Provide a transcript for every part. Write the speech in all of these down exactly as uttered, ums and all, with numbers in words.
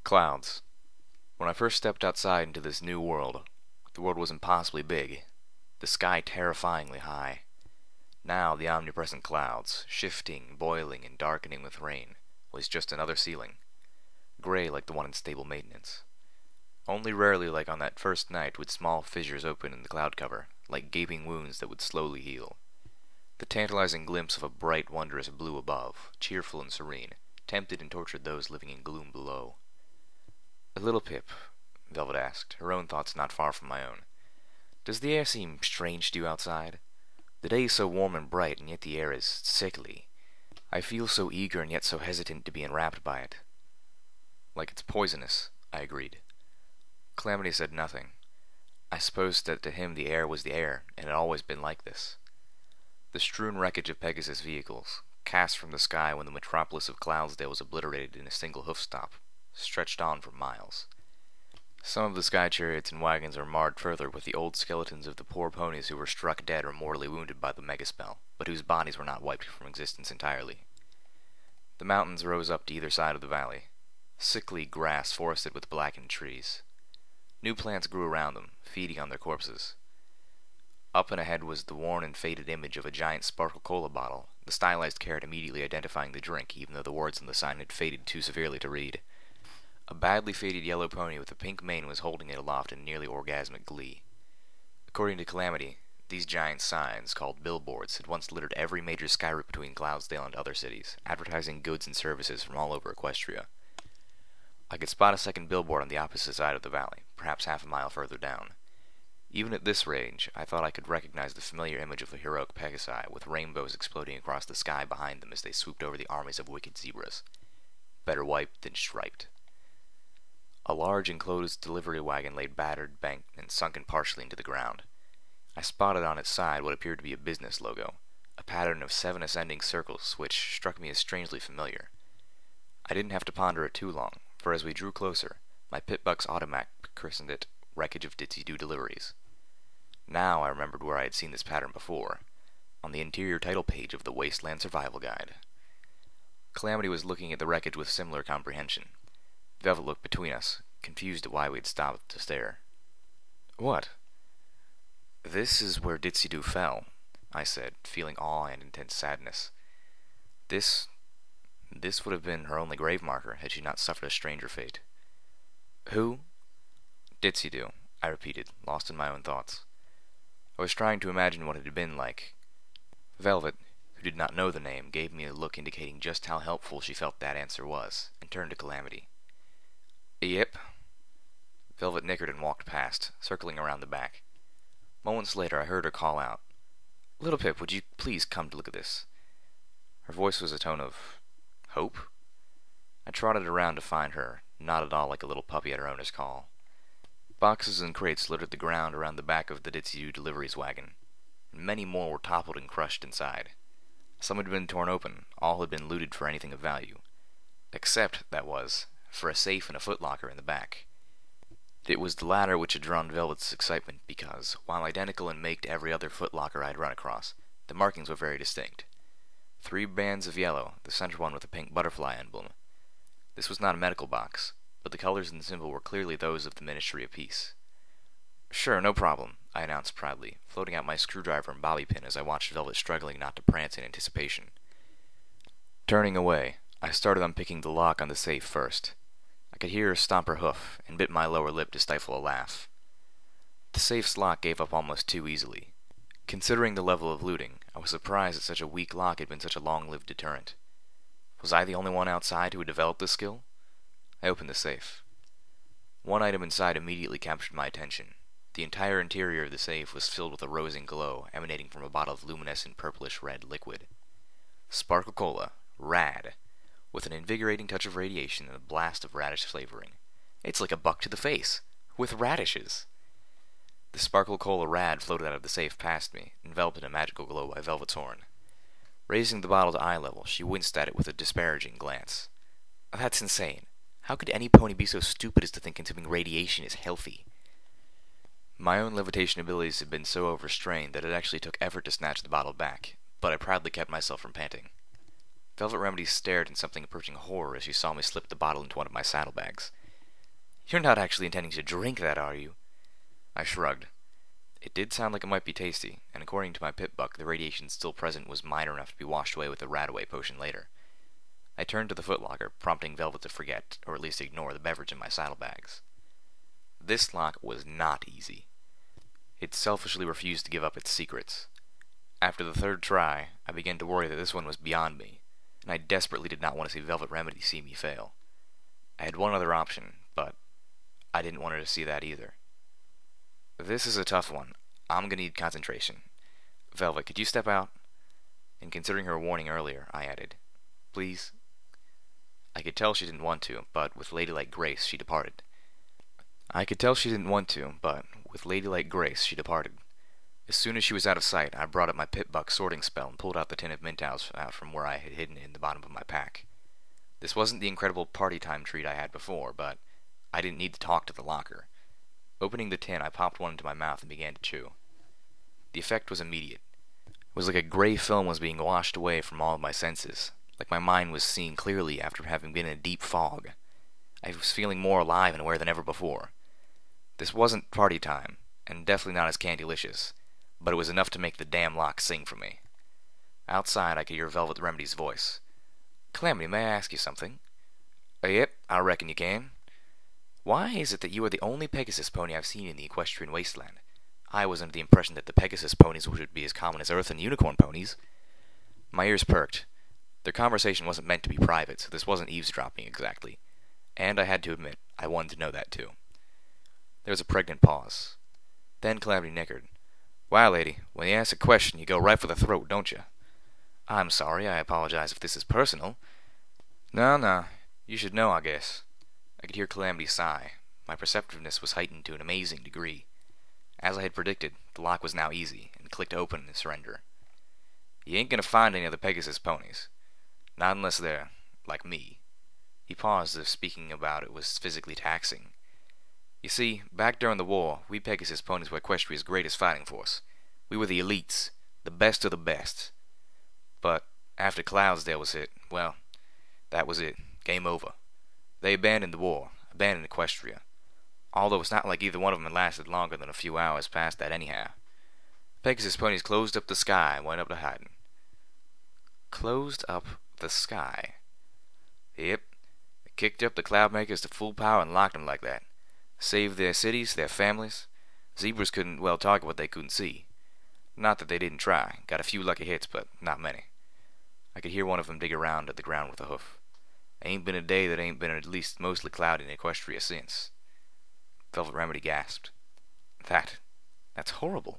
Clouds. When I first stepped outside into this new world, the world was impossibly big, the sky terrifyingly high. Now the omnipresent clouds, shifting, boiling, and darkening with rain, was just another ceiling, gray like the one in stable maintenance. Only rarely, like on that first night, would small fissures open in the cloud cover, like gaping wounds that would slowly heal. The tantalizing glimpse of a bright, wondrous blue above, cheerful and serene, tempted and tortured those living in gloom below. "A little Pip," Velvet asked, her own thoughts not far from my own, "does the air seem strange to you outside? The day is so warm and bright, and yet the air is sickly. I feel so eager and yet so hesitant to be enwrapped by it." "Like it's poisonous," I agreed. Calamity said nothing. I suppose that to him the air was the air, and had always been like this. The strewn wreckage of Pegasus vehicles, cast from the sky when the metropolis of Cloudsdale was obliterated in a single hoof-stop, stretched on for miles. Some of the sky chariots and wagons are marred further with the old skeletons of the poor ponies who were struck dead or mortally wounded by the megaspell, but whose bodies were not wiped from existence entirely. The mountains rose up to either side of the valley, sickly grass forested with blackened trees. New plants grew around them, feeding on their corpses. Up and ahead was the worn and faded image of a giant Sparkle Cola bottle, the stylized carrot immediately identifying the drink even though the words on the sign had faded too severely to read. A badly faded yellow pony with a pink mane was holding it aloft in nearly orgasmic glee. According to Calamity, these giant signs, called billboards, had once littered every major sky route between Cloudsdale and other cities, advertising goods and services from all over Equestria. I could spot a second billboard on the opposite side of the valley, perhaps half a mile further down. Even at this range, I thought I could recognize the familiar image of the heroic Pegasi, with rainbows exploding across the sky behind them as they swooped over the armies of wicked zebras. Better wiped than striped. A large enclosed delivery wagon lay battered, banked, and sunken partially into the ground. I spotted on its side what appeared to be a business logo, a pattern of seven ascending circles which struck me as strangely familiar. I didn't have to ponder it too long, for as we drew closer, my Pitbuck's automac christened it Wreckage of Ditsy-Doo Deliveries. Now I remembered where I had seen this pattern before, on the interior title page of the Wasteland Survival Guide. Calamity was looking at the wreckage with similar comprehension. Velvet looked between us, confused at why we had stopped to stare. "What?" "This is where Ditsy-Doo fell," I said, feeling awe and intense sadness. This... this would have been her only grave marker had she not suffered a stranger fate. "Who?" "Ditsy-Doo," I repeated, lost in my own thoughts. I was trying to imagine what it had been like. Velvet, who did not know the name, gave me a look indicating just how helpful she felt that answer was, and turned to Calamity. "Yep." Velvet nickered and walked past, circling around the back. Moments later I heard her call out, "Little Pip, would you please come to look at this?" Her voice was a tone of hope. I trotted around to find her, not at all like a little puppy at her owner's call. Boxes and crates littered the ground around the back of the Ditsy-Doo Deliveries wagon, and many more were toppled and crushed inside. Some had been torn open, all had been looted for anything of value. Except, that was, for a safe and a footlocker in the back. It was the latter which had drawn Velvet's excitement because, while identical in make to every other footlocker I had run across, the markings were very distinct. Three bands of yellow, the center one with a pink butterfly emblem. This was not a medical box, but the colors in the symbol were clearly those of the Ministry of Peace. "Sure, no problem," I announced proudly, floating out my screwdriver and bobby pin as I watched Velvet struggling not to prance in anticipation. Turning away, I started unpicking the lock on the safe first. I could hear her stomp her hoof, and bit my lower lip to stifle a laugh. The safe's lock gave up almost too easily. Considering the level of looting, I was surprised that such a weak lock had been such a long-lived deterrent. Was I the only one outside who had developed this skill? I opened the safe. One item inside immediately captured my attention. The entire interior of the safe was filled with a rosy glow emanating from a bottle of luminescent purplish-red liquid. Sparkle Cola. Rad. With an invigorating touch of radiation and a blast of radish flavoring. It's like a buck to the face. With radishes. The Sparkle Cola Rad floated out of the safe past me, enveloped in a magical glow by Velvet's horn. Raising the bottle to eye level, she winced at it with a disparaging glance. "That's insane. How could any pony be so stupid as to think consuming radiation is healthy?" My own levitation abilities had been so overstrained that it actually took effort to snatch the bottle back, but I proudly kept myself from panting. Velvet Remedy stared in something approaching horror as she saw me slip the bottle into one of my saddlebags. You're not actually intending to drink that, are you? I shrugged. It did sound like it might be tasty, and according to my pit buck, the radiation still present was minor enough to be washed away with the Radaway potion later. I turned to the footlocker, prompting Velvet to forget, or at least ignore, the beverage in my saddlebags. This lock was not easy. It selfishly refused to give up its secrets. After the third try, I began to worry that this one was beyond me, and I desperately did not want to see Velvet Remedy see me fail. I had one other option, but I didn't want her to see that either. This is a tough one. I'm gonna need concentration. Velvet, could you step out? And considering her warning earlier, I added, please. I could tell she didn't want to, but with ladylike grace she departed. I could tell she didn't want to, but with ladylike grace she departed. As soon as she was out of sight, I brought up my pit buck sorting spell and pulled out the tin of Mintaus out from where I had hidden it in the bottom of my pack. This wasn't the incredible party time treat I had before, but I didn't need to talk to the locker. Opening the tin, I popped one into my mouth and began to chew. The effect was immediate. It was like a gray film was being washed away from all of my senses, like my mind was seeing clearly after having been in a deep fog. I was feeling more alive and aware than ever before. This wasn't party time, and definitely not as Candylicious, but it was enough to make the damn lock sing for me. Outside, I could hear Velvet Remedy's voice. Calamity, may I ask you something? Uh, yep, I reckon you can. Why is it that you are the only Pegasus pony I've seen in the equestrian wasteland? I was under the impression that the Pegasus ponies would be as common as Earth and unicorn ponies. My ears perked. Their conversation wasn't meant to be private, so this wasn't eavesdropping exactly. And I had to admit, I wanted to know that too. There was a pregnant pause. Then Calamity nickered. Wow, lady, when you ask a question, you go right for the throat, don't you? I'm sorry, I apologize if this is personal. No, no, you should know, I guess. I could hear Calamity sigh. My perceptiveness was heightened to an amazing degree. As I had predicted, the lock was now easy, and clicked open in surrender. You ain't gonna find any other Pegasus ponies. Not unless they're like me. He paused as if speaking about it was physically taxing. You see, back during the war, we Pegasus ponies were Equestria's greatest fighting force. We were the elites, the best of the best. But after Cloudsdale was hit, well, that was it. Game over. They abandoned the war, abandoned Equestria. Although it's not like either one of them had lasted longer than a few hours past that anyhow. Pegasus ponies closed up the sky and went up to hiding. Closed up the sky? Yep. They kicked up the Cloudmakers to full power and locked them like that. Saved their cities, their families. Zebras couldn't well target what they couldn't see. Not that they didn't try. Got a few lucky hits, but not many. I could hear one of them dig around at the ground with a hoof. Ain't been a day that ain't been at least mostly cloudy in Equestria since. Velvet Remedy gasped. That... that's horrible.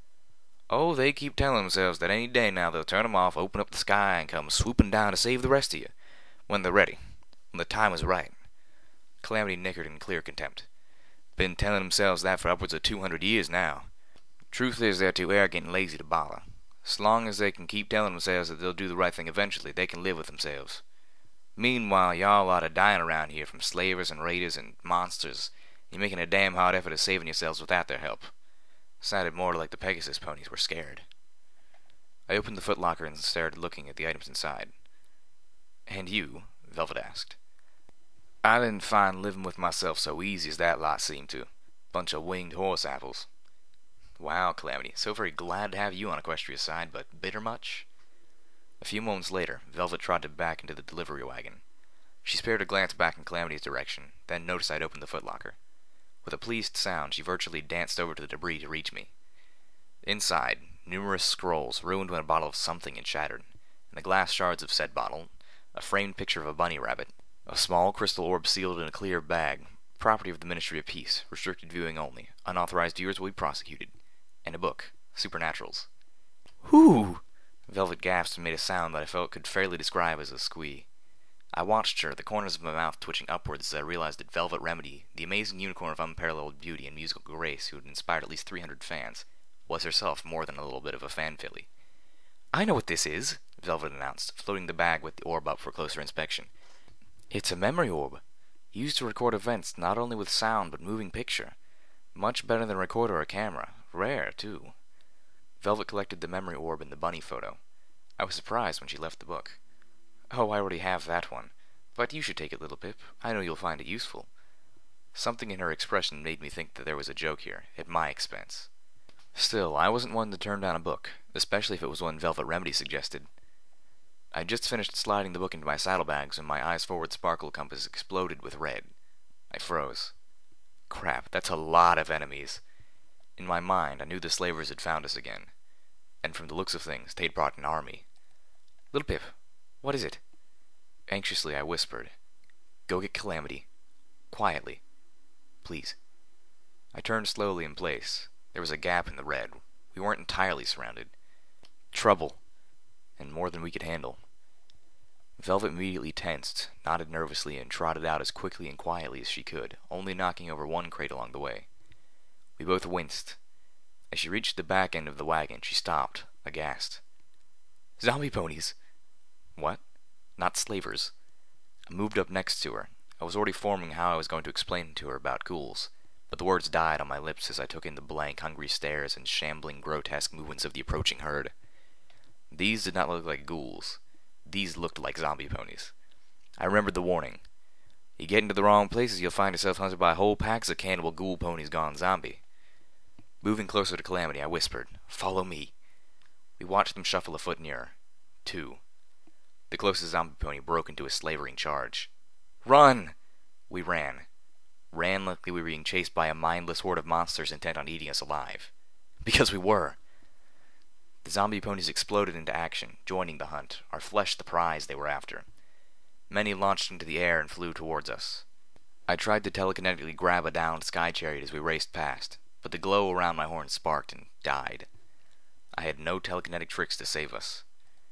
Oh, they keep telling themselves that any day now they'll turn 'em off, open up the sky, and come swooping down to save the rest of you. When they're ready. When the time is right. Calamity nickered in clear contempt. Been telling themselves that for upwards of two hundred years now. Truth is, they're too arrogant and lazy to bother. As long as they can keep telling themselves that they'll do the right thing eventually, they can live with themselves. Meanwhile, y'all are dying around here from slavers and raiders and monsters. You're making a damn hard effort of saving yourselves without their help. Sounded more like the Pegasus ponies were scared. I opened the footlocker and started looking at the items inside. And you? Velvet asked. I didn't find living with myself so easy as that lot seemed to. Bunch of winged horse apples. Wow, Calamity, so very glad to have you on Equestria's side, but bitter much? A few moments later, Velvet trotted back into the delivery wagon. She spared a glance back in Calamity's direction, then noticed I'd opened the footlocker. With a pleased sound, she virtually danced over to the debris to reach me. Inside, numerous scrolls, ruined when a bottle of something had shattered, and the glass shards of said bottle, a framed picture of a bunny rabbit, a small crystal orb sealed in a clear bag, property of the Ministry of Peace, restricted viewing only, unauthorized viewers will be prosecuted, and a book, Supernaturals. Whew! Velvet gasped and made a sound that I felt could fairly describe as a squee. I watched her, the corners of my mouth twitching upwards as I realized that Velvet Remedy, the amazing unicorn of unparalleled beauty and musical grace who had inspired at least three hundred fans, was herself more than a little bit of a fan filly. I know what this is, Velvet announced, floating the bag with the orb up for closer inspection. It's a memory orb, used to record events not only with sound but moving picture. Much better than a recorder or a camera. Rare, too. Velvet collected the memory orb in the bunny photo. I was surprised when she left the book. Oh, I already have that one. But you should take it, Little Pip. I know you'll find it useful. Something in her expression made me think that there was a joke here, at my expense. Still, I wasn't one to turn down a book, especially if it was one Velvet Remedy suggested. I had just finished sliding the book into my saddlebags when my eyes forward sparkle compass exploded with red. I froze. Crap, that's a lot of enemies. In my mind, I knew the slavers had found us again. And from the looks of things, they'd brought an army. Little Pip, what is it? Anxiously, I whispered. Go get Calamity. Quietly. Please. I turned slowly in place. There was a gap in the red. We weren't entirely surrounded. Trouble. And more than we could handle. Velvet immediately tensed, nodded nervously, and trotted out as quickly and quietly as she could, only knocking over one crate along the way. We both winced. As she reached the back end of the wagon, she stopped, aghast. Zombie ponies! What? Not slavers. I moved up next to her. I was already forming how I was going to explain to her about ghouls, but the words died on my lips as I took in the blank, hungry stares and shambling, grotesque movements of the approaching herd. These did not look like ghouls. These looked like zombie ponies. I remembered the warning. You get into the wrong places, you'll find yourself hunted by whole packs of cannibal ghoul ponies gone zombie. Moving closer to Calamity, I whispered, Follow me. We watched them shuffle a foot nearer. Two. The closest zombie pony broke into a slavering charge. Run! We ran. Ran like we were being chased by a mindless horde of monsters intent on eating us alive. Because we were. The zombie ponies exploded into action, joining the hunt, our flesh the prize they were after. Many launched into the air and flew towards us. I tried to telekinetically grab a downed sky chariot as we raced past, but the glow around my horn sparked and died. I had no telekinetic tricks to save us.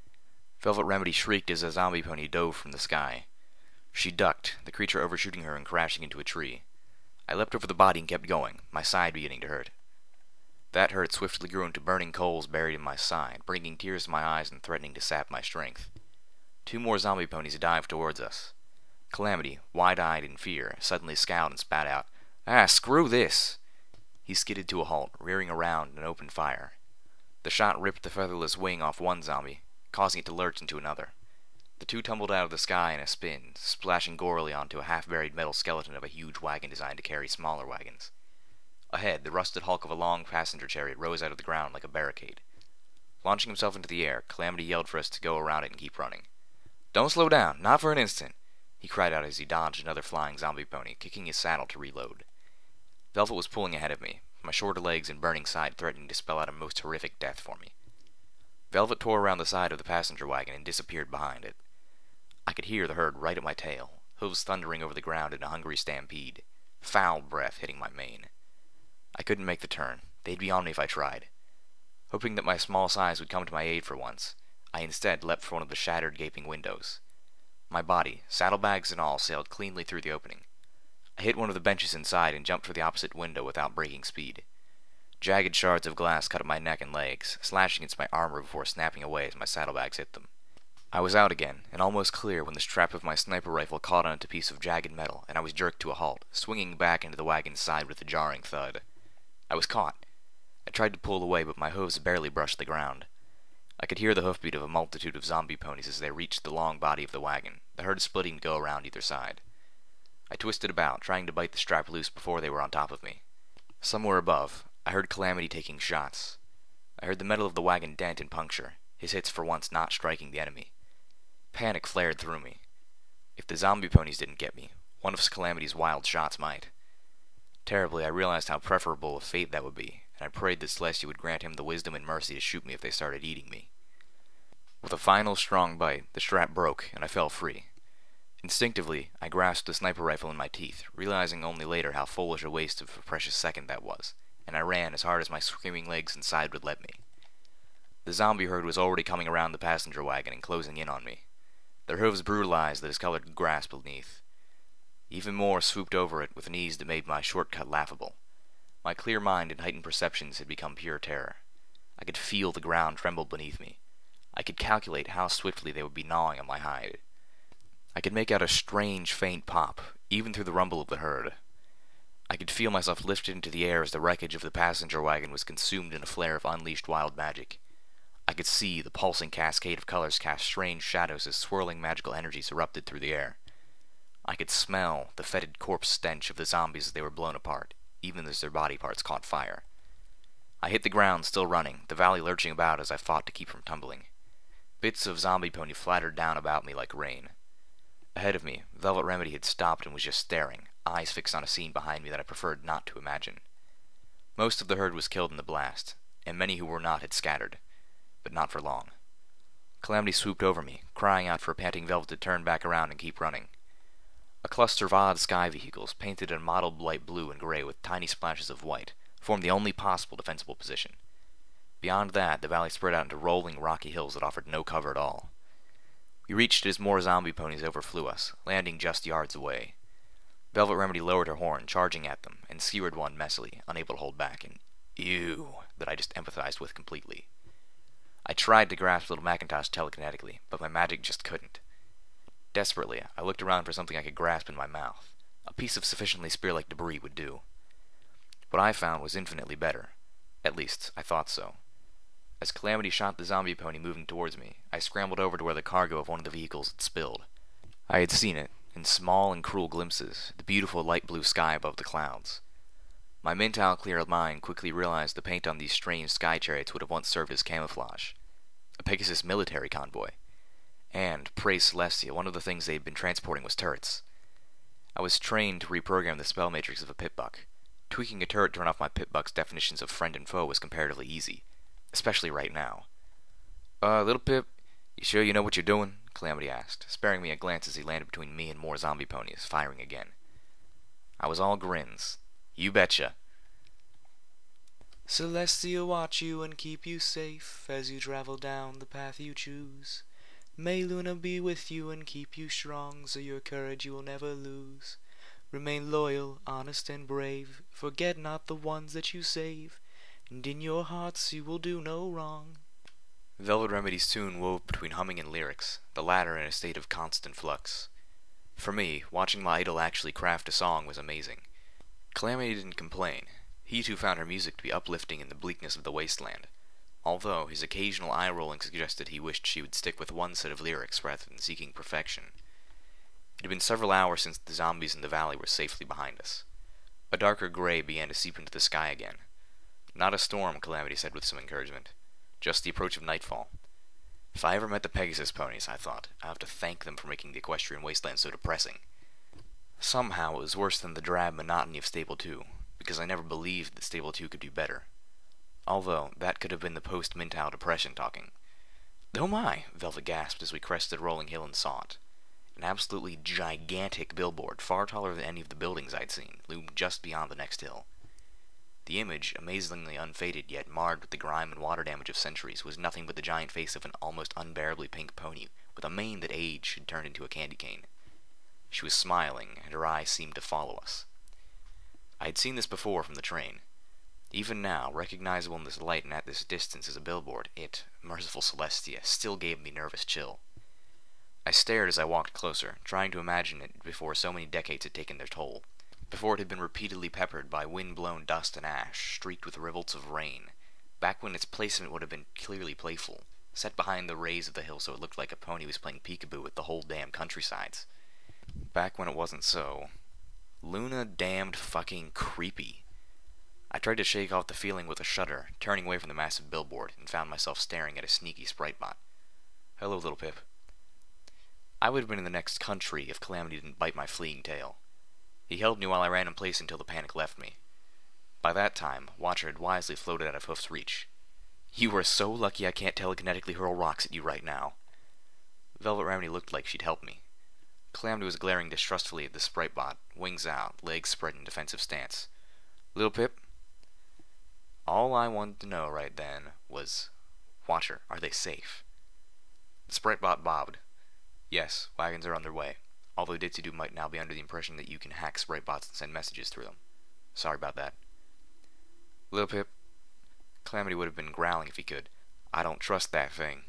Velvet Remedy shrieked as a zombie pony dove from the sky. She ducked, the creature overshooting her and crashing into a tree. I leapt over the body and kept going, my side beginning to hurt. That hurt swiftly grew into burning coals buried in my side, bringing tears to my eyes and threatening to sap my strength. Two more zombie ponies dived towards us. Calamity, wide-eyed in fear, suddenly scowled and spat out, Ah, screw this! He skidded to a halt, rearing around and opened fire. The shot ripped the featherless wing off one zombie, causing it to lurch into another. The two tumbled out of the sky in a spin, splashing gorily onto a half-buried metal skeleton of a huge wagon designed to carry smaller wagons. Ahead, the rusted hulk of a long passenger chariot rose out of the ground like a barricade. Launching himself into the air, Calamity yelled for us to go around it and keep running. Don't slow down, not for an instant, he cried out as he dodged another flying zombie pony, kicking his saddle to reload. Velvet was pulling ahead of me, my shorter legs and burning side threatening to spell out a most horrific death for me. Velvet tore around the side of the passenger wagon and disappeared behind it. I could hear the herd right at my tail, hooves thundering over the ground in a hungry stampede, foul breath hitting my mane. I couldn't make the turn. They'd be on me if I tried. Hoping that my small size would come to my aid for once, I instead leapt for one of the shattered, gaping windows. My body, saddlebags and all, sailed cleanly through the opening. I hit one of the benches inside and jumped for the opposite window without breaking speed. Jagged shards of glass cut at my neck and legs, slashing against my armor before snapping away as my saddlebags hit them. I was out again, and almost clear when the strap of my sniper rifle caught on a piece of jagged metal, and I was jerked to a halt, swinging back into the wagon's side with a jarring thud. I was caught. I tried to pull away, but my hooves barely brushed the ground. I could hear the hoofbeat of a multitude of zombie ponies as they reached the long body of the wagon, the herd splitting to go around either side. I twisted about, trying to bite the strap loose before they were on top of me. Somewhere above, I heard Calamity taking shots. I heard the metal of the wagon dent and puncture, his hits for once not striking the enemy. Panic flared through me. If the zombie ponies didn't get me, one of Calamity's wild shots might. Terribly, I realized how preferable a fate that would be, and I prayed that Celestia would grant him the wisdom and mercy to shoot me if they started eating me. With a final strong bite, the strap broke, and I fell free. Instinctively, I grasped the sniper rifle in my teeth, realizing only later how foolish a waste of a precious second that was, and I ran as hard as my screaming legs and side would let me. The zombie herd was already coming around the passenger wagon and closing in on me. Their hooves brutalized the discolored grass beneath. Even more swooped over it with an ease that made my shortcut laughable. My clear mind and heightened perceptions had become pure terror. I could feel the ground tremble beneath me. I could calculate how swiftly they would be gnawing on my hide. I could make out a strange, faint pop, even through the rumble of the herd. I could feel myself lifted into the air as the wreckage of the passenger wagon was consumed in a flare of unleashed wild magic. I could see the pulsing cascade of colors cast strange shadows as swirling magical energies erupted through the air. I could smell the fetid corpse stench of the zombies as they were blown apart, even as their body parts caught fire. I hit the ground, still running, the valley lurching about as I fought to keep from tumbling. Bits of zombie pony flattered down about me like rain. Ahead of me, Velvet Remedy had stopped and was just staring, eyes fixed on a scene behind me that I preferred not to imagine. Most of the herd was killed in the blast, and many who were not had scattered, but not for long. Calamity swooped over me, crying out for Panting Velvet to turn back around and keep running. A cluster of odd sky vehicles, painted in mottled light blue and gray with tiny splashes of white, formed the only possible defensible position. Beyond that, the valley spread out into rolling, rocky hills that offered no cover at all. We reached it as more zombie ponies overflew us, landing just yards away. Velvet Remedy lowered her horn, charging at them, and skewered one messily, unable to hold back, an ew that I just empathized with completely. I tried to grasp little Macintosh telekinetically, but my magic just couldn't. Desperately, I looked around for something I could grasp in my mouth. A piece of sufficiently spear-like debris would do. What I found was infinitely better. At least, I thought so. As Calamity shot the zombie pony moving towards me, I scrambled over to where the cargo of one of the vehicles had spilled. I had seen it, in small and cruel glimpses, the beautiful light blue sky above the clouds. My mental-clear mind quickly realized the paint on these strange sky chariots would have once served as camouflage. A Pegasus military convoy. And, praise Celestia, one of the things they had been transporting was turrets. I was trained to reprogram the spell matrix of a pitbuck. Tweaking a turret to run off my pitbuck's definitions of friend and foe was comparatively easy. Especially right now. Uh, little Pip, you sure you know what you're doing? Calamity asked, sparing me a glance as he landed between me and more zombie ponies, firing again. I was all grins. You betcha. Celestia watch you and keep you safe as you travel down the path you choose. May Luna be with you and keep you strong so your courage you will never lose. Remain loyal, honest and brave, forget not the ones that you save, and in your hearts you will do no wrong. Velvet Remedy's tune wove between humming and lyrics, the latter in a state of constant flux. For me, watching my idol actually craft a song was amazing. Calamity didn't complain. He too found her music to be uplifting in the bleakness of the wasteland, although his occasional eye-rolling suggested he wished she would stick with one set of lyrics rather than seeking perfection. It had been several hours since the zombies in the valley were safely behind us. A darker gray began to seep into the sky again. Not a storm, Calamity said with some encouragement. Just the approach of nightfall. If I ever met the Pegasus ponies, I thought, I'll have to thank them for making the equestrian wasteland so depressing. Somehow it was worse than the drab monotony of Stable two, because I never believed that Stable two could do better. Although, that could have been the post-Mintow depression talking. Oh my, Velvet gasped as we crested a rolling hill and saw it. An absolutely gigantic billboard, far taller than any of the buildings I'd seen, loomed just beyond the next hill. The image, amazingly unfaded yet marred with the grime and water damage of centuries, was nothing but the giant face of an almost unbearably pink pony, with a mane that age had turned into a candy cane. She was smiling, and her eyes seemed to follow us. I had seen this before from the train. Even now, recognizable in this light and at this distance as a billboard, it, merciful Celestia, still gave me nervous chill. I stared as I walked closer, trying to imagine it before so many decades had taken their toll. Before it had been repeatedly peppered by wind-blown dust and ash, streaked with rivulets of rain, back when its placement would have been clearly playful, set behind the rays of the hill so it looked like a pony was playing peekaboo with the whole damn countrysides. Back when it wasn't so. Luna damned fucking creepy. I tried to shake off the feeling with a shudder, turning away from the massive billboard, and found myself staring at a sneaky sprite bot. Hello, little Pip. I would have been in the next country if Calamity didn't bite my fleeing tail. He held me while I ran in place until the panic left me. By that time, Watcher had wisely floated out of Hoof's reach. You are so lucky I can't telekinetically hurl rocks at you right now. Velvet Remedy looked like she'd help me. Calamity was glaring distrustfully at the sprite bot, wings out, legs spread in defensive stance. Little Pip? All I wanted to know right then was, Watcher, are they safe? The sprite bot bobbed. Yes, wagons are underway. Although Ditzy-Doo might now be under the impression that you can hack sprite bots and send messages through them. Sorry about that. Little Pip. Calamity would have been growling if he could. I don't trust that thing.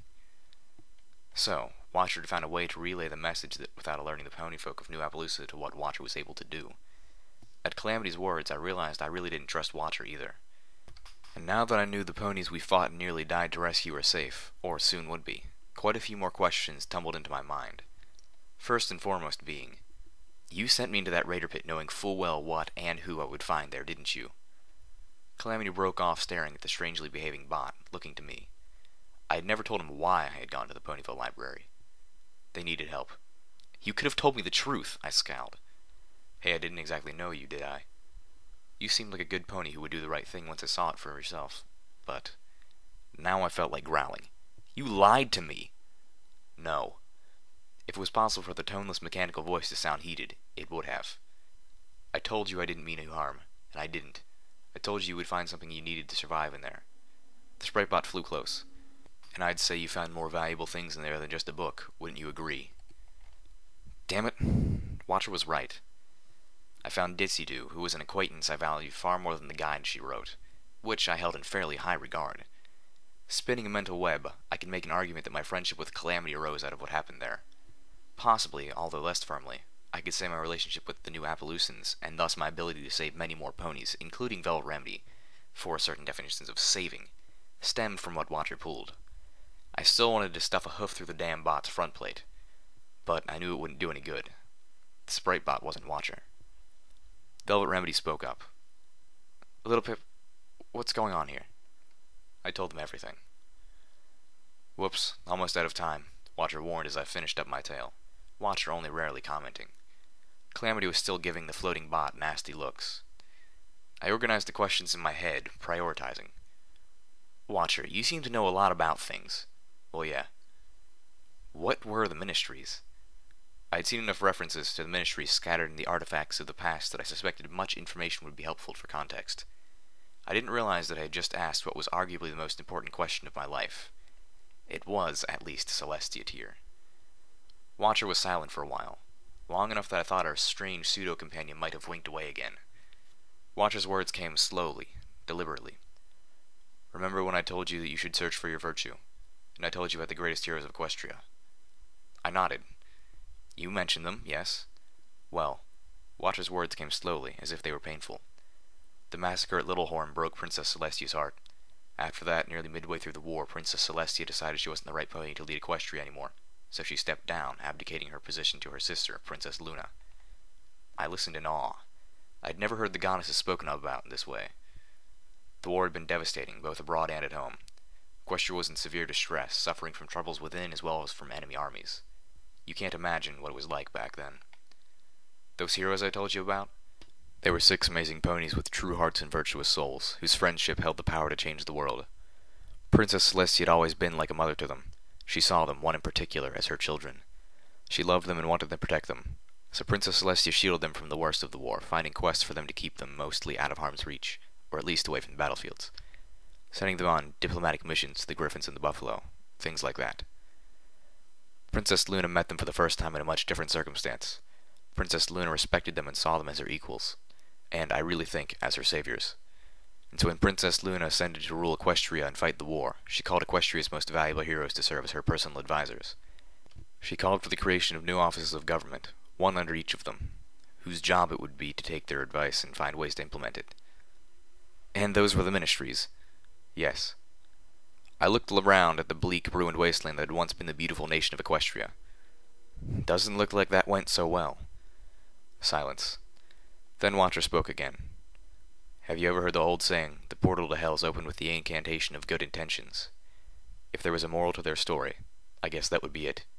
So, Watcher had found a way to relay the message that without alerting the pony folk of New Appaloosa to what Watcher was able to do. At Calamity's words, I realized I really didn't trust Watcher either. And now that I knew the ponies we fought and nearly died to rescue were safe, or soon would be, quite a few more questions tumbled into my mind. First and foremost being, You sent me into that raider pit knowing full well what and who I would find there, didn't you? Calamity broke off, staring at the strangely behaving bot, looking to me. I had never told him why I had gone to the Ponyville library. They needed help. You could have told me the truth, I scowled. Hey, I didn't exactly know you, did I? You seemed like a good pony who would do the right thing once I saw it for yourself. But now I felt like growling. You lied to me! No. If it was possible for the toneless mechanical voice to sound heated, it would have. I told you I didn't mean any harm, and I didn't. I told you you would find something you needed to survive in there. The sprite bot flew close. And I'd say you found more valuable things in there than just a book, wouldn't you agree? Damn it. Watcher was right. I found Ditsy-Doo, who was an acquaintance I valued far more than the guide she wrote, which I held in fairly high regard. Spinning a mental web, I could make an argument that my friendship with Calamity arose out of what happened there. Possibly, although less firmly, I could say my relationship with the new Appaloosans, and thus my ability to save many more ponies, including Velvet Remedy, for certain definitions of saving, stemmed from what Watcher pulled. I still wanted to stuff a hoof through the damn bot's front plate, but I knew it wouldn't do any good. The sprite bot wasn't Watcher. Velvet Remedy spoke up. Little Pip, what's going on here? I told them everything. Whoops, almost out of time, Watcher warned as I finished up my tale. Watcher only rarely commenting. Calamity was still giving the floating bot nasty looks. I organized the questions in my head, prioritizing. Watcher, you seem to know a lot about things. Well, yeah. What were the ministries? I had seen enough references to the ministries scattered in the artifacts of the past that I suspected much information would be helpful for context. I didn't realize that I had just asked what was arguably the most important question of my life. It was, at least, Celestia tier. Watcher was silent for a while, long enough that I thought our strange pseudo-companion might have winked away again. Watcher's words came slowly, deliberately. Remember when I told you that you should search for your virtue, and I told you about the greatest heroes of Equestria? I nodded. You mentioned them, yes? Well, Watcher's words came slowly, as if they were painful. The massacre at Littlehorn broke Princess Celestia's heart. After that, nearly midway through the war, Princess Celestia decided she wasn't the right pony to lead Equestria anymore, so she stepped down, abdicating her position to her sister, Princess Luna. I listened in awe. I'd never heard the goddesses spoken of about in this way. The war had been devastating, both abroad and at home. Equestria was in severe distress, suffering from troubles within as well as from enemy armies. You can't imagine what it was like back then. Those heroes I told you about? They were six amazing ponies with true hearts and virtuous souls, whose friendship held the power to change the world. Princess Celestia had always been like a mother to them. She saw them, one in particular, as her children. She loved them and wanted to protect them, so Princess Celestia shielded them from the worst of the war, finding quests for them to keep them mostly out of harm's reach, or at least away from the battlefields. Sending them on diplomatic missions to the Griffins and the Buffalo, things like that. Princess Luna met them for the first time in a much different circumstance. Princess Luna respected them and saw them as her equals, and I really think as her saviors. And so when Princess Luna ascended to rule Equestria and fight the war, she called Equestria's most valuable heroes to serve as her personal advisors. She called for the creation of new offices of government, one under each of them, whose job it would be to take their advice and find ways to implement it. And those were the ministries. Yes. I looked around at the bleak, ruined wasteland that had once been the beautiful nation of Equestria. Doesn't look like that went so well. Silence. Then Watcher spoke again. Have you ever heard the old saying, the portal to hell is open with the incantation of good intentions? If there was a moral to their story, I guess that would be it.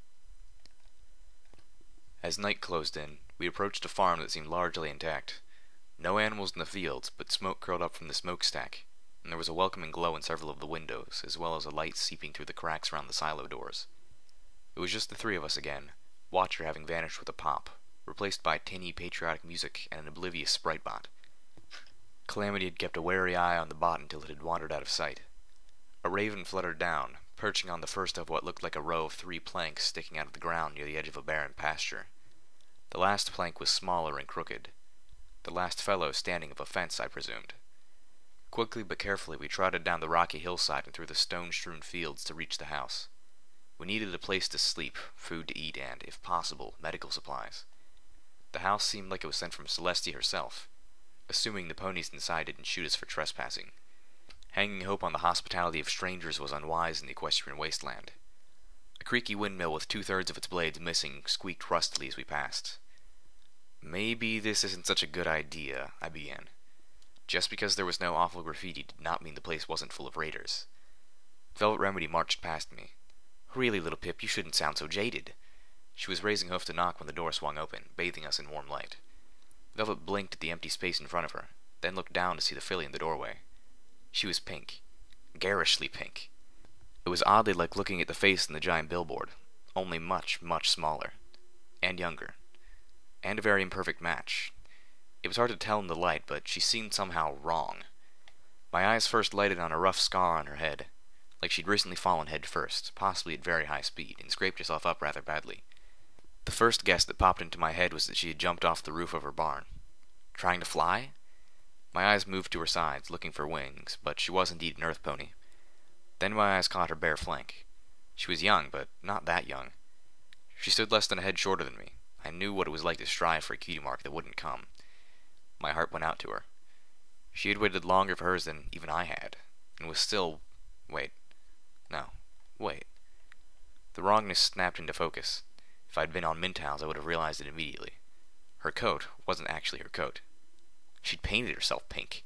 As night closed in, we approached a farm that seemed largely intact. No animals in the fields, but smoke curled up from the smokestack, and there was a welcoming glow in several of the windows, as well as a light seeping through the cracks around the silo doors. It was just the three of us again, Watcher having vanished with a pop, replaced by tinny patriotic music and an oblivious sprite bot. Calamity had kept a wary eye on the bot until it had wandered out of sight. A raven fluttered down, perching on the first of what looked like a row of three planks sticking out of the ground near the edge of a barren pasture. The last plank was smaller and crooked. The last fellow standing of a fence, I presumed. Quickly but carefully we trotted down the rocky hillside and through the stone-strewn fields to reach the house. We needed a place to sleep, food to eat, and, if possible, medical supplies. The house seemed like it was sent from Celestia herself, assuming the ponies inside didn't shoot us for trespassing. Hanging hope on the hospitality of strangers was unwise in the equestrian wasteland. A creaky windmill with two-thirds of its blades missing squeaked rustily as we passed. Maybe this isn't such a good idea, I began. Just because there was no awful graffiti did not mean the place wasn't full of raiders. Velvet Remedy marched past me. Really, little Pip, you shouldn't sound so jaded. She was raising hoof to knock when the door swung open, bathing us in warm light. Velvet blinked at the empty space in front of her, then looked down to see the filly in the doorway. She was pink. Garishly pink. It was oddly like looking at the face in the giant billboard, only much, much smaller. And younger. And a very imperfect match. It was hard to tell in the light, but she seemed somehow wrong. My eyes first lighted on a rough scar on her head, like she'd recently fallen head first, possibly at very high speed, and scraped herself up rather badly. The first guess that popped into my head was that she had jumped off the roof of her barn. Trying to fly? My eyes moved to her sides, looking for wings, but she was indeed an earth pony. Then my eyes caught her bare flank. She was young, but not that young. She stood less than a head shorter than me. I knew what it was like to strive for a cutie mark that wouldn't come. My heart went out to her. She had waited longer for hers than even I had, and was still... Wait. No. Wait. The wrongness snapped into focus. If I'd been on Mintows, I would have realized it immediately. Her coat wasn't actually her coat. She'd painted herself pink.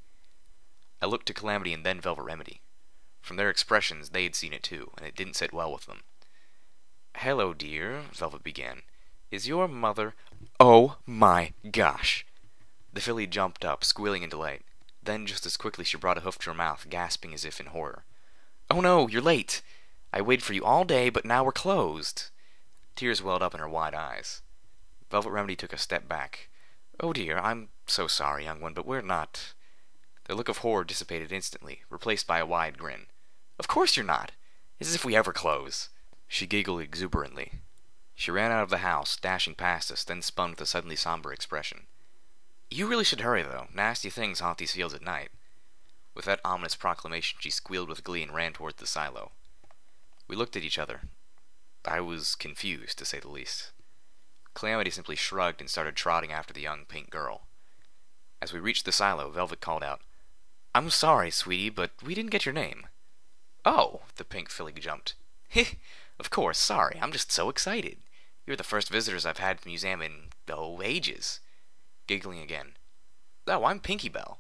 I looked to Calamity and then Velvet Remedy. From their expressions, they had seen it too, and it didn't sit well with them. "Hello, dear," Velvet began. "Is your mother—" "Oh my gosh!" The filly jumped up, squealing in delight. Then, just as quickly, she brought a hoof to her mouth, gasping as if in horror. "Oh no, you're late! I waited for you all day, but now we're closed." Tears welled up in her wide eyes. Velvet Remedy took a step back. "Oh dear, I'm so sorry, young one, but we're not—" The look of horror dissipated instantly, replaced by a wide grin. "Of course you're not! It's as if we ever close!" She giggled exuberantly. She ran out of the house, dashing past us, then spun with a suddenly somber expression. "You really should hurry, though. Nasty things haunt these fields at night." With that ominous proclamation, she squealed with glee and ran towards the silo. We looked at each other. I was confused, to say the least. Calamity simply shrugged and started trotting after the young pink girl. As we reached the silo, Velvet called out, "I'm sorry, sweetie, but we didn't get your name." "Oh," the pink filly jumped. "Heh, of course, sorry, I'm just so excited. You're the first visitors I've had at the museum in, oh, ages." Giggling again. "Oh, I'm Pinky Bell."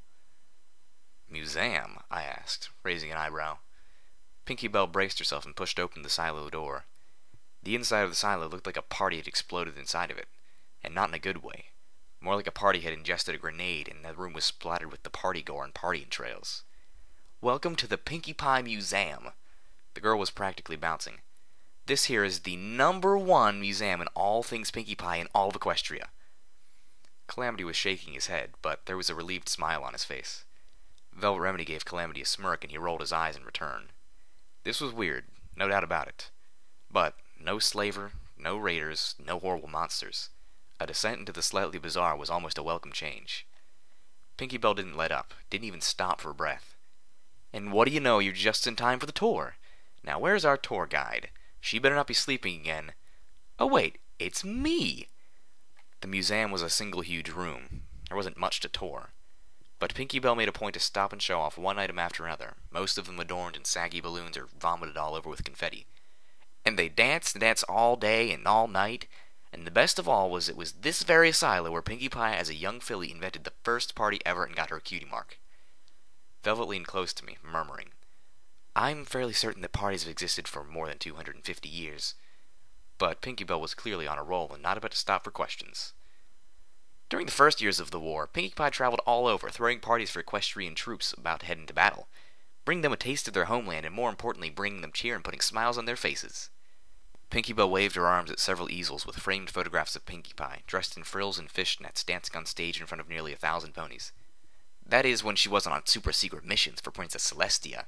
"Museum?" I asked, raising an eyebrow. Pinky Bell braced herself and pushed open the silo door. The inside of the silo looked like a party had exploded inside of it, and not in a good way. More like a party had ingested a grenade, and the room was splattered with the party gore and party entrails. "Welcome to the Pinkie Pie Museum." The girl was practically bouncing. "This here is the number one museum in all things Pinkie Pie in all of Equestria." Calamity was shaking his head, but there was a relieved smile on his face. Velvet Remedy gave Calamity a smirk, and he rolled his eyes in return. This was weird, no doubt about it. But no slaver, no raiders, no horrible monsters. A descent into the slightly bizarre was almost a welcome change. Pinky Bell didn't let up, didn't even stop for breath. "And what do you know, you're just in time for the tour. Now where's our tour guide? She better not be sleeping again. Oh wait, it's me!" The museum was a single huge room. There wasn't much to tour. But Pinky Bell made a point to stop and show off one item after another, most of them adorned in saggy balloons or vomited all over with confetti. And they danced and danced all day and all night, and the best of all was it was this very silo where Pinkie Pie as a young filly invented the first party ever and got her cutie mark. Velvet leaned close to me, murmuring, "I'm fairly certain that parties have existed for more than two hundred fifty years. But Pinky Bell was clearly on a roll and not about to stop for questions. "During the first years of the war, Pinkie Pie traveled all over, throwing parties for equestrian troops about to head into battle, bringing them a taste of their homeland, and more importantly, bringing them cheer and putting smiles on their faces." Pinky Bell waved her arms at several easels with framed photographs of Pinkie Pie, dressed in frills and fishnets, dancing on stage in front of nearly a thousand ponies. That is, when she wasn't on super-secret missions for Princess Celestia.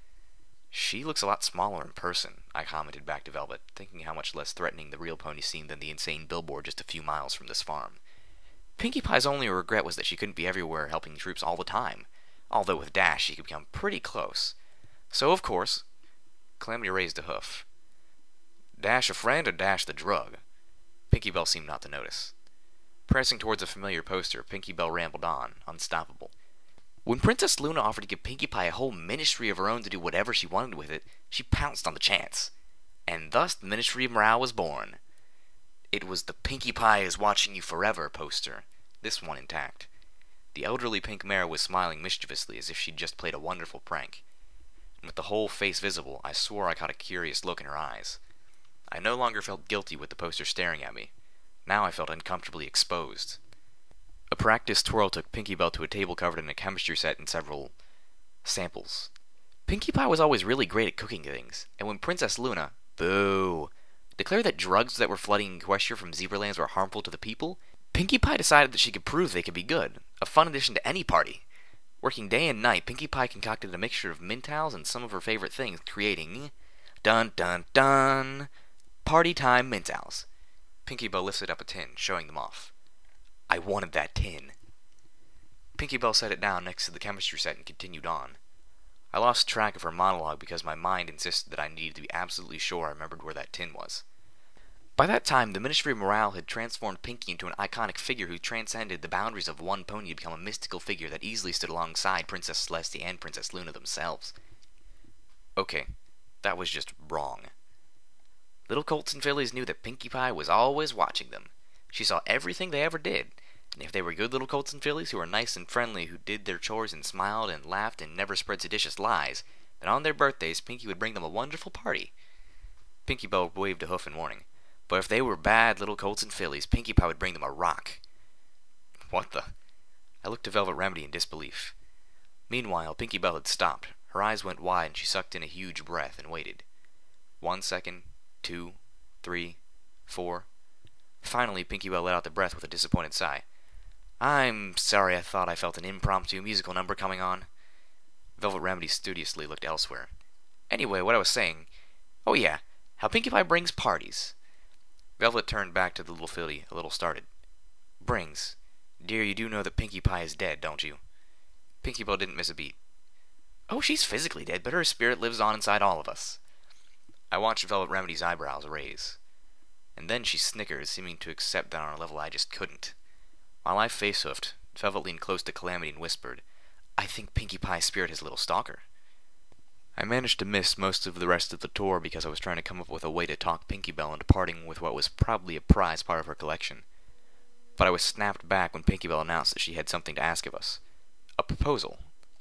"She looks a lot smaller in person," I commented back to Velvet, thinking how much less threatening the real pony seemed than the insane billboard just a few miles from this farm. Pinkie Pie's only regret was that she couldn't be everywhere helping troops all the time, although with Dash she could become pretty close. So, of course... Calamity raised a hoof. "Dash a friend or Dash the drug?" Pinky Bell seemed not to notice. Pressing towards a familiar poster, Pinky Bell rambled on, unstoppable. "When Princess Luna offered to give Pinkie Pie a whole ministry of her own to do whatever she wanted with it, she pounced on the chance. And thus the Ministry of Morale was born. It was the Pinkie Pie is watching you forever poster. this one intact. The elderly pink mare was smiling mischievously as if she'd just played a wonderful prank. And with the whole face visible, I swore I caught a curious look in her eyes. I no longer felt guilty with the poster staring at me. Now I felt uncomfortably exposed. A practiced twirl took Pinkie Belle to a table covered in a chemistry set and several samples. Pinkie Pie was always really great at cooking things, and when Princess Luna, boo, declared that drugs that were flooding Equestria from Zebralands were harmful to the people, Pinkie Pie decided that she could prove they could be good, a fun addition to any party. Working day and night, Pinkie Pie concocted a mixture of Mintowels and some of her favorite things, creating, dun dun dun, party time Mintowels. Pinkie Belle lifted up a tin, showing them off. I wanted that tin. Pinkie Belle set it down next to the chemistry set and continued on. I lost track of her monologue because my mind insisted that I needed to be absolutely sure I remembered where that tin was. By that time, the Ministry of Morale had transformed Pinkie into an iconic figure who transcended the boundaries of one pony to become a mystical figure that easily stood alongside Princess Celestia and Princess Luna themselves. Okay, that was just wrong. Little colts and fillies knew that Pinkie Pie was always watching them. She saw everything they ever did, and if they were good little colts and fillies who were nice and friendly, who did their chores and smiled and laughed and never spread seditious lies, then on their birthdays Pinkie would bring them a wonderful party. Pinkie Belle waved a hoof in warning. But if they were bad little colts and fillies, Pinkie Pie would bring them a rock. What the? I looked to Velvet Remedy in disbelief. Meanwhile, Pinkie Belle had stopped. Her eyes went wide and she sucked in a huge breath and waited. One second, two, three, four. Finally, Pinkie Belle let out the breath with a disappointed sigh. I'm sorry, I thought I felt an impromptu musical number coming on. Velvet Remedy studiously looked elsewhere. Anyway, what I was saying... Oh yeah, how Pinkie Pie brings parties. Velvet turned back to the little filly, a little started. Brings. Dear, you do know that Pinkie Pie is dead, don't you? Pinkie Belle didn't miss a beat. Oh, she's physically dead, but her spirit lives on inside all of us. I watched Velvet Remedy's eyebrows raise. And then she snickered, seeming to accept that on a level I just couldn't. While I face-hoofed, Velvet leaned close to Calamity and whispered, I think Pinkie Pie's spirit is a little stalker. I managed to miss most of the rest of the tour because I was trying to come up with a way to talk Pinkie Belle into parting with what was probably a prized part of her collection. But I was snapped back when Pinkie Belle announced that she had something to ask of us. A proposal.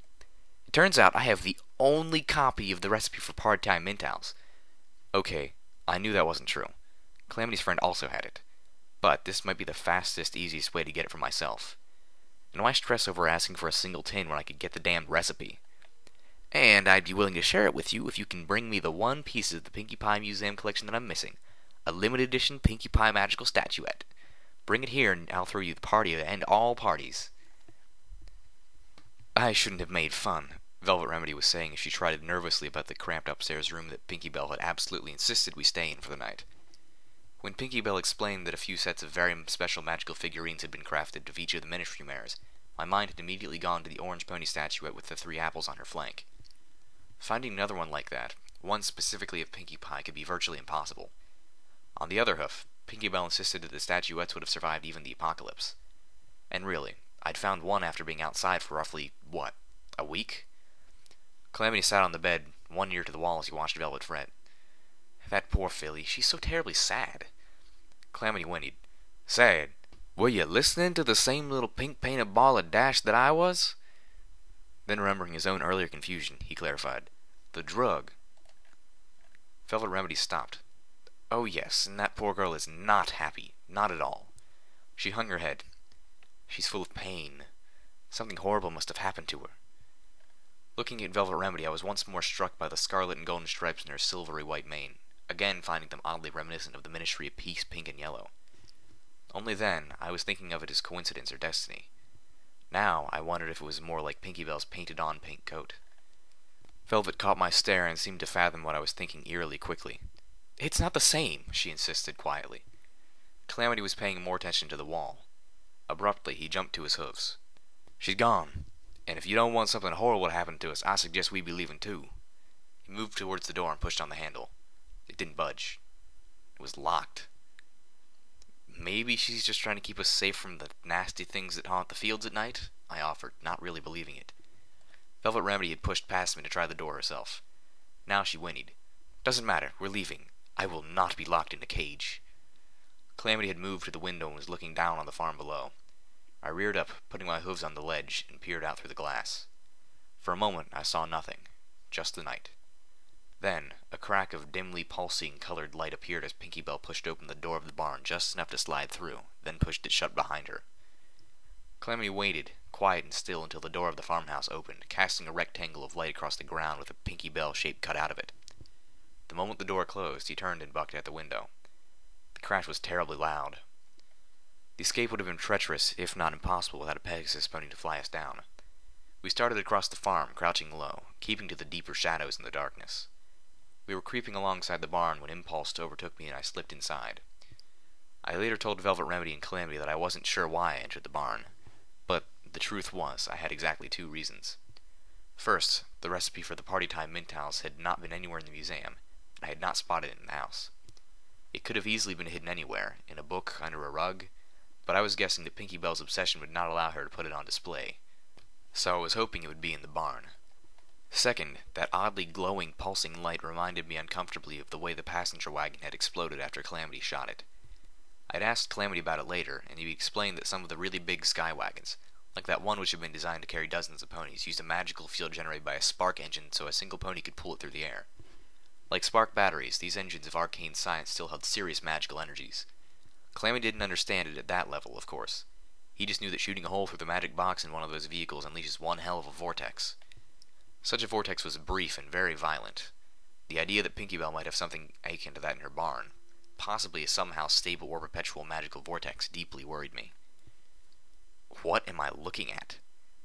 It turns out I have the only copy of the recipe for part-time Mintowels. Okay, I knew that wasn't true. Calamity's friend also had it. But this might be the fastest, easiest way to get it for myself. And why stress over asking for a single tin when I could get the damned recipe? And I'd be willing to share it with you if you can bring me the one piece of the Pinkie Pie Museum collection that I'm missing. A limited edition Pinkie Pie magical statuette. Bring it here and I'll throw you the party to end all parties. I shouldn't have made fun, Velvet Remedy was saying as she trotted nervously about the cramped upstairs room that Pinkie Belle had absolutely insisted we stay in for the night. When Pinkie Belle explained that a few sets of very special magical figurines had been crafted to feature the Ministry mares, my mind had immediately gone to the orange pony statuette with the three apples on her flank. Finding another one like that, one specifically of Pinkie Pie, could be virtually impossible. On the other hoof, Pinkie Belle insisted that the statuettes would have survived even the apocalypse. And really, I'd found one after being outside for roughly, what, a week? Calamity sat on the bed, one ear to the wall as he watched Velvet fret. That poor filly, she's so terribly sad. Calamity whinnied. Sad? Were you listening to the same little pink-painted ball of dash that I was? Then remembering his own earlier confusion, he clarified. The drug. Velvet Remedy stopped. Oh yes, and that poor girl is not happy. Not at all. She hung her head. She's full of pain. Something horrible must have happened to her. Looking at Velvet Remedy, I was once more struck by the scarlet and golden stripes in her silvery white mane, again finding them oddly reminiscent of the Ministry of Peace, pink and yellow. Only then, I was thinking of it as coincidence or destiny. Now, I wondered if it was more like Pinkie Belle's painted-on pink coat. Velvet caught my stare and seemed to fathom what I was thinking eerily quickly. It's not the same, she insisted quietly. Calamity was paying more attention to the wall. Abruptly, he jumped to his hooves. She's gone, and if you don't want something horrible to happen to us, I suggest we be leaving too. He moved towards the door and pushed on the handle. It didn't budge. It was locked. Maybe she's just trying to keep us safe from the nasty things that haunt the fields at night, I offered, not really believing it. Velvet Remedy had pushed past me to try the door herself. Now she whinnied. Doesn't matter, we're leaving. I will not be locked in a cage. Calamity had moved to the window and was looking down on the farm below. I reared up, putting my hooves on the ledge, and peered out through the glass. For a moment I saw nothing, just the night. Then, a crack of dimly pulsing colored light appeared as Pinky Bell pushed open the door of the barn just enough to slide through, then pushed it shut behind her. Calamity waited, quiet and still, until the door of the farmhouse opened, casting a rectangle of light across the ground with a Pinky Bell shape cut out of it. The moment the door closed, he turned and bucked at the window. The crash was terribly loud. The escape would have been treacherous, if not impossible, without a Pegasus pony to fly us down. We started across the farm, crouching low, keeping to the deeper shadows in the darkness. We were creeping alongside the barn when impulse overtook me and I slipped inside. I later told Velvet Remedy and Calamity that I wasn't sure why I entered the barn, but the truth was I had exactly two reasons. First, the recipe for the Party Time Mint House had not been anywhere in the museum, and I had not spotted it in the house. It could have easily been hidden anywhere, in a book, under a rug, but I was guessing that Pinky Bell's obsession would not allow her to put it on display, so I was hoping it would be in the barn. Second, that oddly glowing, pulsing light reminded me uncomfortably of the way the passenger wagon had exploded after Calamity shot it. I'd asked Calamity about it later, and he explained that some of the really big sky wagons, like that one which had been designed to carry dozens of ponies, used a magical field generated by a spark engine so a single pony could pull it through the air. Like spark batteries, these engines of arcane science still held serious magical energies. Calamity didn't understand it at that level, of course. He just knew that shooting a hole through the magic box in one of those vehicles unleashes one hell of a vortex. Such a vortex was brief and very violent. The idea that Pinky Bell might have something akin to that in her barn, possibly a somehow stable or perpetual magical vortex, deeply worried me. What am I looking at?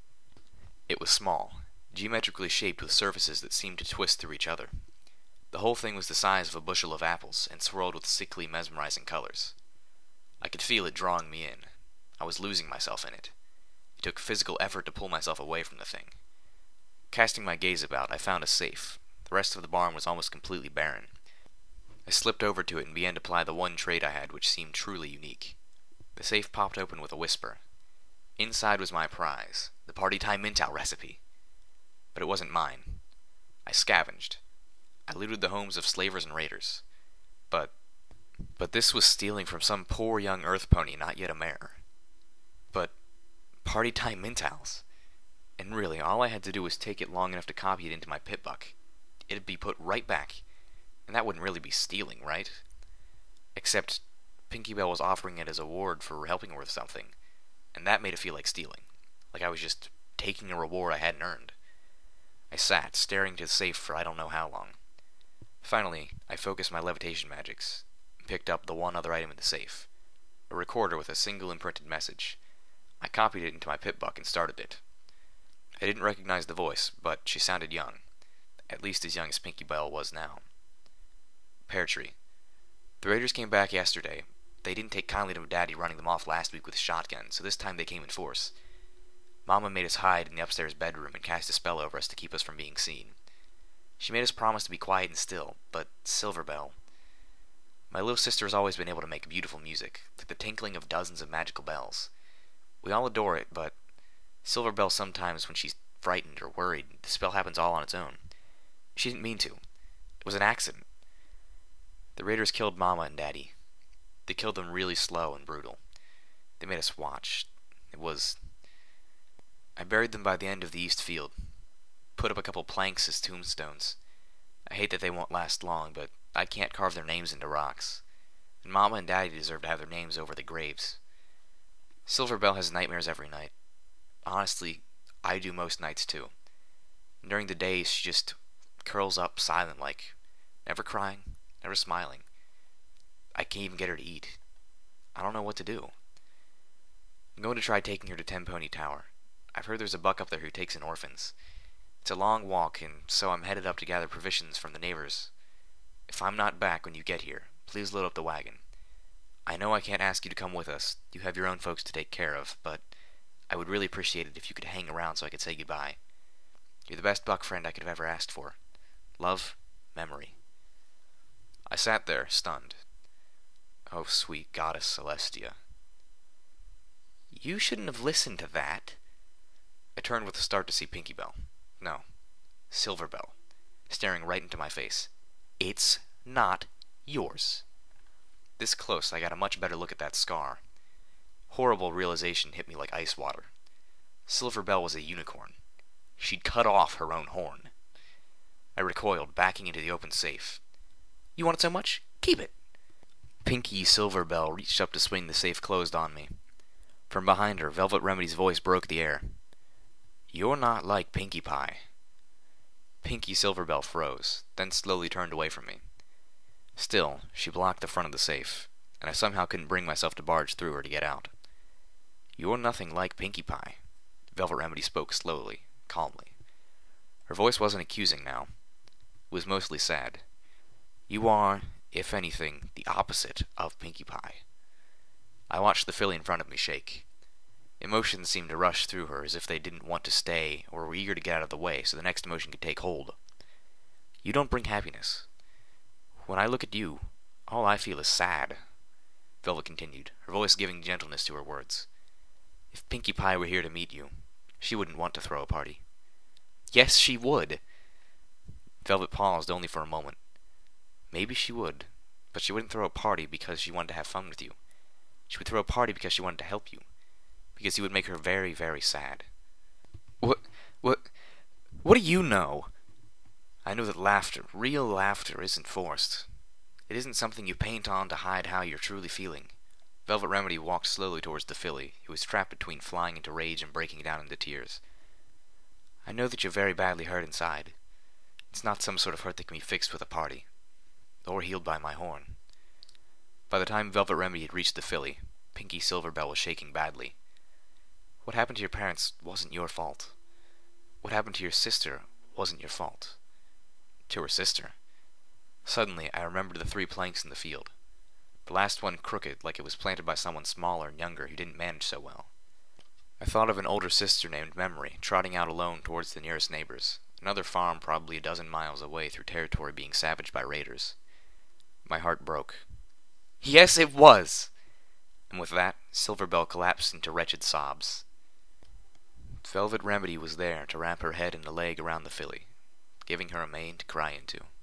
It was small, geometrically shaped with surfaces that seemed to twist through each other. The whole thing was the size of a bushel of apples, and swirled with sickly, mesmerizing colors. I could feel it drawing me in. I was losing myself in it. It took physical effort to pull myself away from the thing. Casting my gaze about, I found a safe. The rest of the barn was almost completely barren. I slipped over to it and began to apply the one trait I had which seemed truly unique. The safe popped open with a whisper. Inside was my prize, the Party Time Mintow recipe. But it wasn't mine. I scavenged. I looted the homes of slavers and raiders. But, but this was stealing from some poor young earth pony, not yet a mare. But, Party Time Mintows. And really, all I had to do was take it long enough to copy it into my pit buck. It'd be put right back, and that wouldn't really be stealing, right? Except, Pinky Bell was offering it as a reward for helping her with something, and that made it feel like stealing. Like I was just taking a reward I hadn't earned. I sat, staring into the safe for I don't know how long. Finally, I focused my levitation magics, and picked up the one other item in the safe. A recorder with a single imprinted message. I copied it into my pit buck and started it. I didn't recognize the voice, but she sounded young. At least as young as Pinky Bell was now. Pear Tree. The raiders came back yesterday. They didn't take kindly to Daddy running them off last week with a shotgun, so this time they came in force. Mama made us hide in the upstairs bedroom and cast a spell over us to keep us from being seen. She made us promise to be quiet and still, but Silver Bell... My little sister has always been able to make beautiful music, like the tinkling of dozens of magical bells. We all adore it, but Silver Bell sometimes, when she's frightened or worried, the spell happens all on its own. She didn't mean to. It was an accident. The raiders killed Mama and Daddy. They killed them really slow and brutal. They made us watch. It was... I buried them by the end of the east field. Put up a couple planks as tombstones. I hate that they won't last long, but I can't carve their names into rocks. And Mama and Daddy deserve to have their names over the graves. Silver Bell has nightmares every night. Honestly, I do most nights too. And during the days, she just curls up silent like, never crying, never smiling. I can't even get her to eat. I don't know what to do. I'm going to try taking her to Ten Pony Tower. I've heard there's a buck up there who takes in orphans. It's a long walk, and so I'm headed up to gather provisions from the neighbors. If I'm not back when you get here, please load up the wagon. I know I can't ask you to come with us. You have your own folks to take care of, but I would really appreciate it if you could hang around so I could say goodbye. You're the best buck friend I could have ever asked for. Love, Memory. I sat there, stunned. Oh, sweet goddess Celestia. You shouldn't have listened to that. I turned with a start to see Pinky Bell. No, Silver Bell, staring right into my face. It's not yours. This close, I got a much better look at that scar. Horrible realization hit me like ice water. Silver Bell was a unicorn. She'd cut off her own horn. I recoiled, backing into the open safe. You want it so much? Keep it! Pinky Silver Bell reached up to swing the safe closed on me. From behind her, Velvet Remedy's voice broke the air. You're not like Pinkie Pie. Pinky Silver Bell froze, then slowly turned away from me. Still, she blocked the front of the safe, and I somehow couldn't bring myself to barge through her to get out. You're nothing like Pinkie Pie. Velvet Remedy spoke slowly, calmly. Her voice wasn't accusing now. It was mostly sad. You are, if anything, the opposite of Pinkie Pie. I watched the filly in front of me shake. Emotions seemed to rush through her as if they didn't want to stay or were eager to get out of the way so the next emotion could take hold. You don't bring happiness. When I look at you, all I feel is sad, Velvet continued, her voice giving gentleness to her words. If Pinkie Pie were here to meet you, she wouldn't want to throw a party. Yes, she would. Velvet paused only for a moment. Maybe she would, but she wouldn't throw a party because she wanted to have fun with you. She would throw a party because she wanted to help you, because you would make her very, very sad. What, what, what do you know? I know that laughter, real laughter, isn't forced. It isn't something you paint on to hide how you're truly feeling. Velvet Remedy walked slowly towards the filly, who was trapped between flying into rage and breaking down into tears. I know that you're very badly hurt inside. It's not some sort of hurt that can be fixed with a party, or healed by my horn. By the time Velvet Remedy had reached the filly, Pinky Silver Bell was shaking badly. What happened to your parents wasn't your fault. What happened to your sister wasn't your fault. To her sister. Suddenly, I remembered the three planks in the field. The last one crooked, like it was planted by someone smaller and younger who didn't manage so well. I thought of an older sister named Memory, trotting out alone towards the nearest neighbors, another farm probably a dozen miles away through territory being savaged by raiders. My heart broke. Yes, it was! And with that, Silver Bell collapsed into wretched sobs. Velvet Remedy was there to wrap her head and a leg around the filly, giving her a mane to cry into.